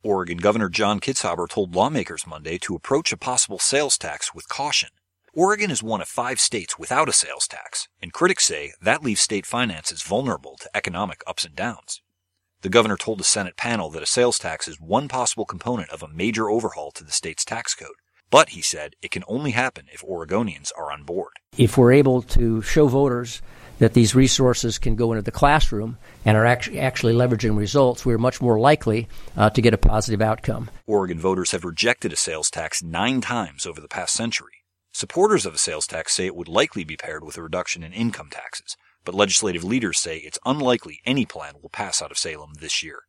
Oregon Governor John Kitzhaber told lawmakers Monday to approach a possible sales tax with caution. Oregon is one of 5 states without a sales tax, and critics say that leaves state finances vulnerable to economic ups and downs. The governor told the Senate panel that a sales tax is one possible component of a major overhaul to the state's tax code. But, he said, it can only happen if Oregonians are on board. If we're able to show voters that these resources can go into the classroom and are actually leveraging results, we're much more likely to get a positive outcome. Oregon voters have rejected a sales tax 9 times over the past century. Supporters of a sales tax say it would likely be paired with a reduction in income taxes, but legislative leaders say it's unlikely any plan will pass out of Salem this year.